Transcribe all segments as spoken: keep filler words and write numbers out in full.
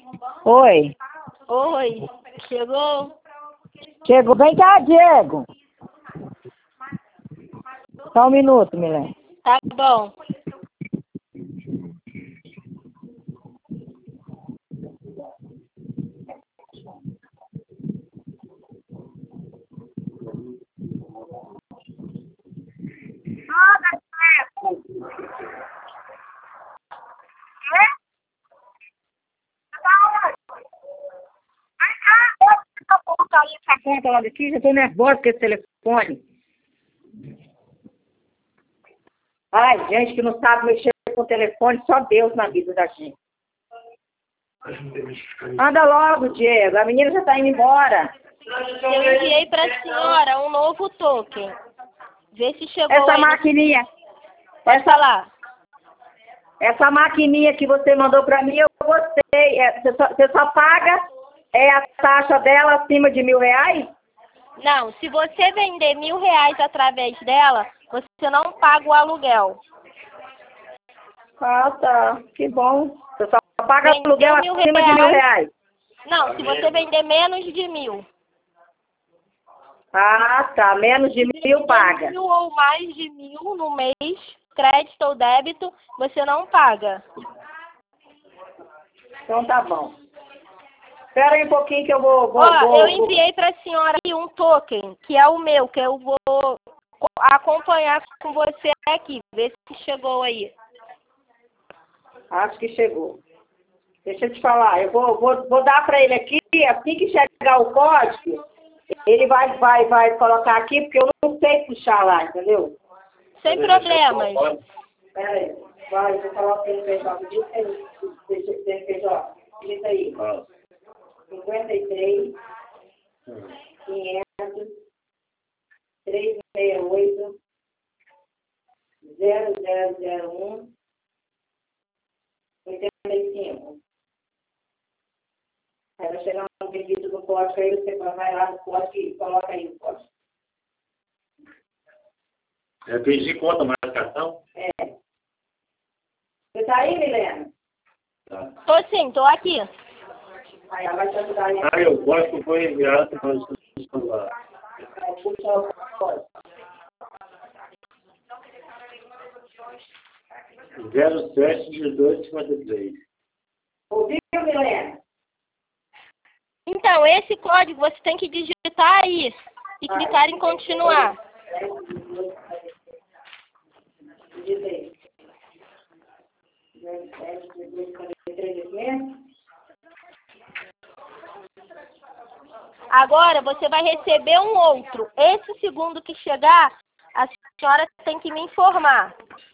Oi. Oi. Chegou? Chegou. Vem cá, Diego. Só um minuto, Milene. Tá bom. Essa conta lá daqui, já tô nervosa com esse telefone. Ai, gente que não sabe mexer com o telefone, só Deus na vida da gente. Anda logo, Diego, a menina já tá indo embora. Eu enviei para a senhora um novo token. Vê se chegou Essa aí. maquininha, Pode essa, falar. essa maquininha que você mandou pra mim, eu gostei. É, você, só, você só paga é, a taxa dela acima de mil reais? Não, se você vender mil reais através dela, você não paga o aluguel. Ah, tá. Que bom. Você só paga Vendeu aluguel mil acima de mil reais. reais. Não, se você vender menos de mil. Ah, tá. Menos de mil paga. Mil ou mais de mil no mês, crédito ou débito, você não paga. Então tá bom. Espera aí um pouquinho que eu vou... vou, Ó, vou eu vou. enviei para a senhora aqui um token, que é o meu, que eu vou acompanhar com você aqui. Vê se chegou aí. Acho que chegou. Deixa eu te falar. Eu vou, vou, vou dar para ele aqui. Assim que chegar o código, ele vai, vai, vai colocar aqui, porque eu não sei puxar lá, entendeu? Sem problemas. Espera aí. Vai, eu vou falar para ele, P J. Diz aí. Deixa eu ver, P J. Diz aí. cinquenta e três, quinhentos, trezentos e sessenta e oito, zero zero zero um, oitenta e cinco. Aí vai chegar um pedido do código, aí você vai lá no código e coloca aí o código. É pedir conta, mais cartão? É. Você tá aí, Milena? Tá. Tô sim, tô aqui. Aí ela vai te ajudar aí. Ah, o código foi enviado para o celular. Aí puxa o código. zero sete dezoito cinquenta e três. Ouviu, Milena? Então, esse código você tem que digitar aí e clicar em continuar. Diz aí. zero sete dezoito cinquenta e três aqui. Agora você vai receber um outro. Esse segundo que chegar, a senhora tem que me informar.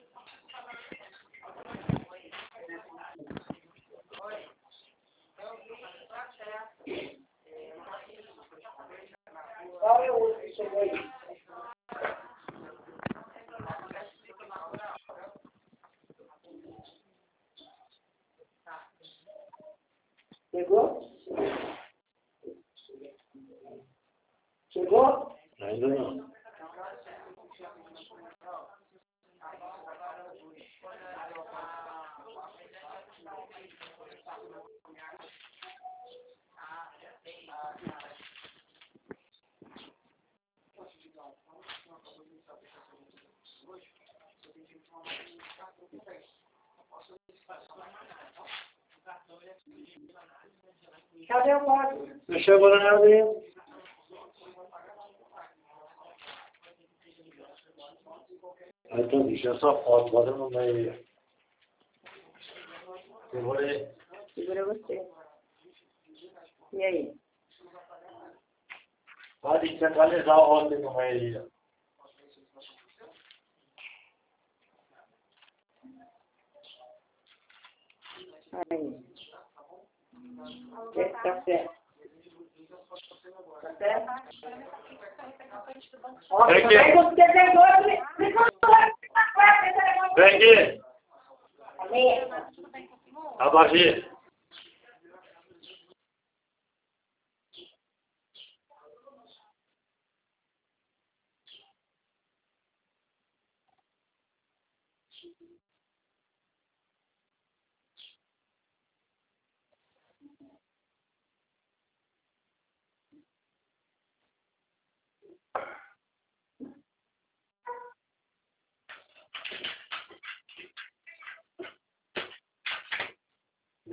Qual é o outro que chegou aí? Chegou? Chegou? Ainda não. Cadê o código? Não chegou nada ainda. Ah, então, bicho, é só foto, bota no meio aí. Segura aí. Segura você. E aí? Pode centralizar o rosto no meio aí. Aí. Vê se tá certo. Tá certo? Ó, Vem aí aqui. você tem dois. Vem aqui. Amém. Abaixa.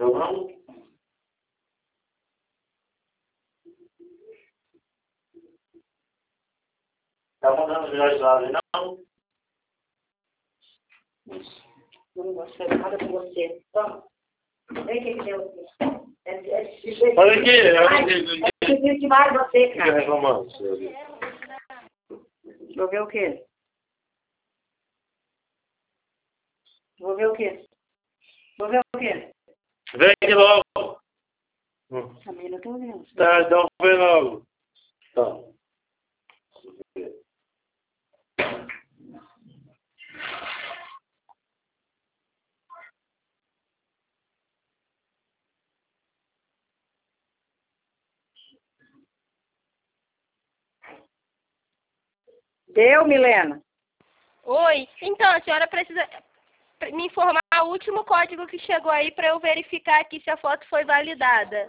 Eu não? Tá mandando já de lado, não? Eu não gosto de nada com você. Toma. Vem que que deu aqui. É, é, é, Olha aqui, Ai, olha é difícil demais você, Fica cara. reclamando. Vou ver o quê? Vou ver o quê? Vou ver o quê? Vem aqui logo. Também não tô vendo. Tá, então vem logo. Tá. Deu, Milena? Oi, então a senhora precisa me informar o último código que chegou aí para eu verificar aqui se a foto foi validada.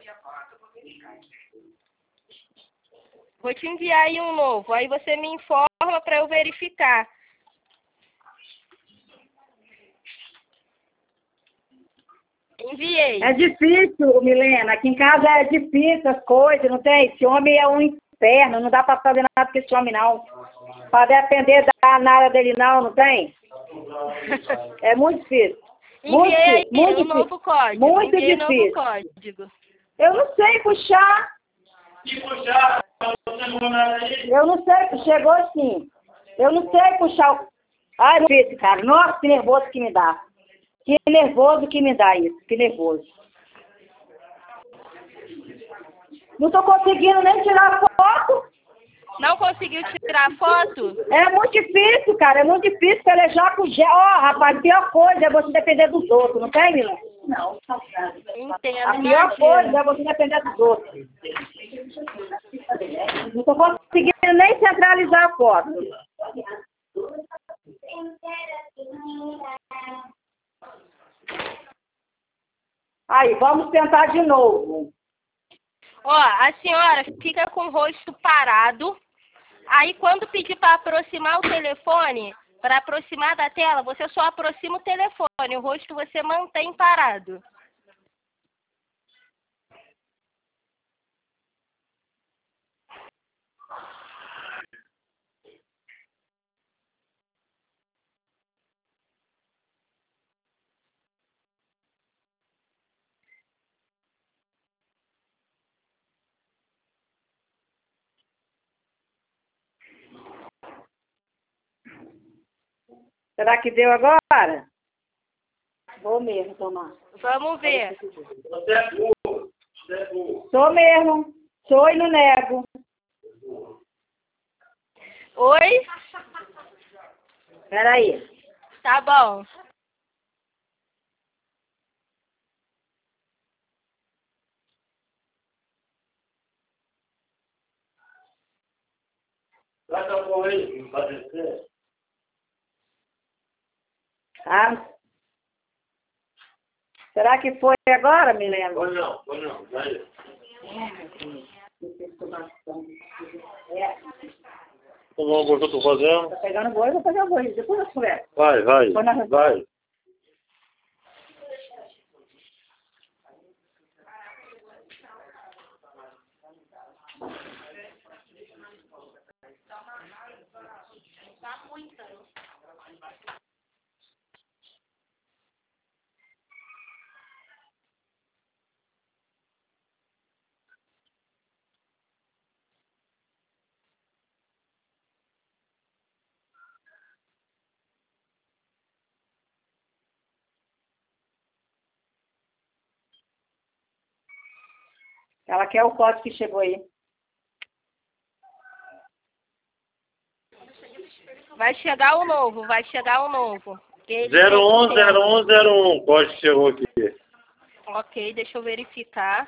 Vou te enviar aí um novo, aí você me informa para eu verificar. Enviei. É difícil, Milena. Aqui em casa é difícil as coisas, não tem? Esse homem é um inferno, não dá para fazer nada com esse homem, não. Para depender da nada dele, não, não tem? É muito difícil. Muito Enviei aí difícil, muito o difícil. novo código. Muito Enviei o novo difícil. código. Eu não sei puxar. Que puxar? Você não nada aí? Eu não sei, chegou assim. Eu não sei puxar o... Ai, não sei, cara. Nossa, que nervoso que me dá. Que nervoso que me dá isso. Que nervoso. Não tô conseguindo nem tirar foto. Não conseguiu tirar foto? É muito difícil, cara. É muito difícil pelejar com gel. Ó, rapaz, a pior coisa é você depender dos outros, não tem, Mila? Não, Entendo, a pior imagino. coisa é você depender dos outros. Não tô conseguindo nem centralizar a foto. Aí, vamos tentar de novo. Ó, a senhora fica com o rosto parado. Aí, quando pedir para aproximar o telefone, para aproximar da tela, você só aproxima o telefone. O rosto você mantém parado. Será que deu agora? Vou mesmo tomar. Vamos ver. Você é burro. Você é burro. Sou mesmo. Sou e não nego. Oi? Peraí. Tá bom. Vai dar bom aí, vai descer. Tá? Será que foi agora, Milena? Foi não, foi não. Vai. É, meu Deus. É. Tá bom, o que eu tô fazendo? Tá pegando boi, eu vou fazer o boi. Depois nós conversa. Vai, vai, Foi na- vai. Ela quer o código que chegou aí. Vai chegar o novo, vai chegar o novo. Ele zero um tem zero um zero um, código chegou aqui. Ok, deixa eu verificar.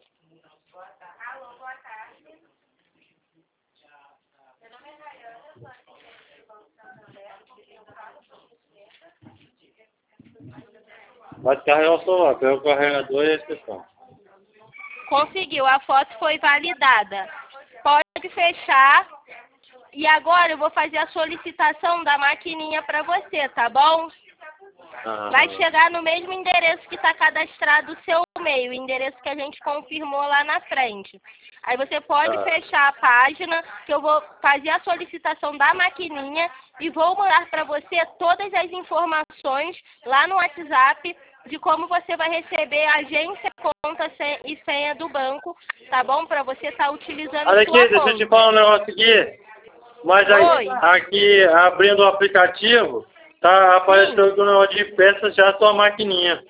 Vai carregar o celular, pega o carregador e a exceção. Conseguiu, a foto foi validada. Pode fechar. E agora eu vou fazer a solicitação da maquininha para você, tá bom? Ah. Vai chegar no mesmo endereço que está cadastrado o seu e-mail, o endereço que a gente confirmou lá na frente. Aí você pode Ah. fechar a página, que eu vou fazer a solicitação da maquininha e vou mandar para você todas as informações lá no WhatsApp de como você vai receber a agência, conta e senha do banco, tá bom? Para você estar tá utilizando Olha sua aqui, deixa conta. eu te falar um negócio aqui. Mas aí, Oi. aqui, abrindo o aplicativo, tá aparecendo o negócio de peças já a sua maquininha.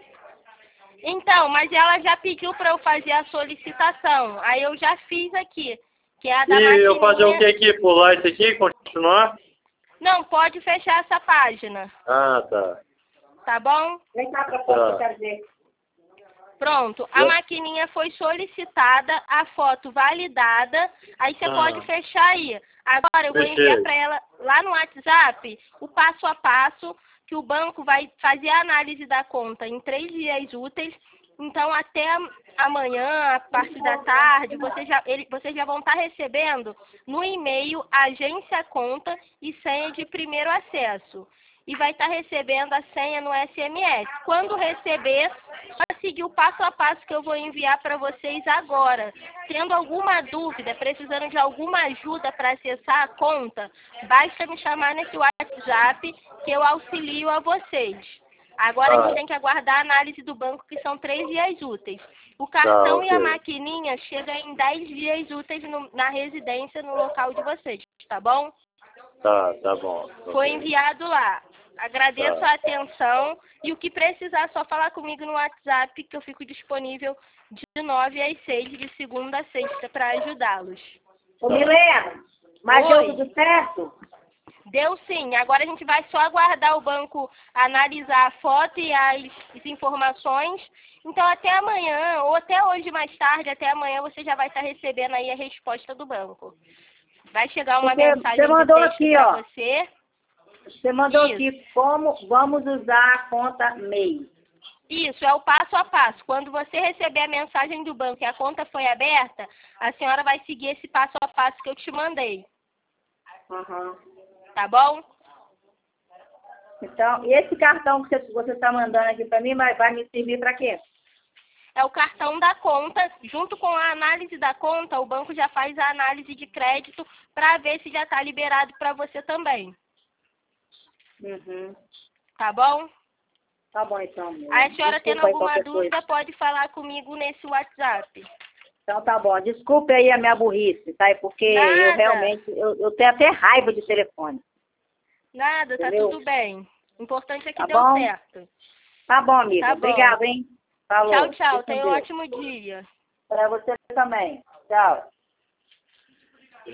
Então, mas ela já pediu para eu fazer a solicitação. Aí eu já fiz aqui, que é a da E maquininha. eu fazer o que aqui? Pular isso aqui? Continuar? Não, pode fechar essa página. Ah, tá. Tá bom? Vem cá pra fora Tá. que eu quero ver. Pronto, a Já- maquininha foi solicitada, a foto validada, aí você Ah. pode fechar aí. Agora eu vou Fechei. enviar para ela lá no WhatsApp o passo a passo que o banco vai fazer a análise da conta em três dias úteis. Então até amanhã, a partir da tarde, vocês já, ele, vocês já vão estar recebendo no e-mail agência conta e senha de primeiro acesso. E vai estar recebendo a senha no S M S. Quando receber, vai seguir o passo a passo que eu vou enviar para vocês agora. Tendo alguma dúvida, precisando de alguma ajuda para acessar a conta, basta me chamar nesse WhatsApp que eu auxilio a vocês. Agora a gente tem que aguardar a análise do banco, que são três dias úteis. O cartão Tá, e a ok. maquininha chegam em dez dias úteis no, na residência, no local de vocês, tá bom? Tá, tá bom. Foi Ok. enviado lá. Agradeço Tá. a atenção e o que precisar, só falar comigo no WhatsApp, que eu fico disponível de nove às seis, de segunda a sexta, para ajudá-los. Ô, Milena, mas deu Oi. tudo certo? Deu sim. Agora a gente vai só aguardar o banco analisar a foto e as, as informações. Então até amanhã, ou até hoje mais tarde, até amanhã você já vai estar recebendo aí a resposta do banco. Vai chegar uma Porque mensagem você mandou de texto aqui, para ó. você. Você mandou Isso. aqui como vamos usar a conta M E I. Isso, é o passo a passo. Quando você receber a mensagem do banco e a conta foi aberta, a senhora vai seguir esse passo a passo que eu te mandei. Uhum. Tá bom? Então, e esse cartão que você está mandando aqui para mim vai, vai me servir para quê? É o cartão da conta. Junto com a análise da conta, o banco já faz a análise de crédito para ver se já está liberado para você também. Uhum. Tá bom? Tá bom, então. Milena. Aí a senhora Desculpa tendo aí alguma qualquer dúvida, coisa. pode falar comigo nesse WhatsApp. Então tá bom. Desculpe aí a minha burrice, tá? É porque Nada. eu realmente, eu, eu tenho até raiva de telefone. Nada, tá Entendeu? tudo bem. O importante é que Tá deu bom? certo. Tá bom, amiga. Tá bom. Obrigada, hein? Falou. Tchau, tchau. Fique com Tenha um Deus. ótimo dia. Para você também. Tchau.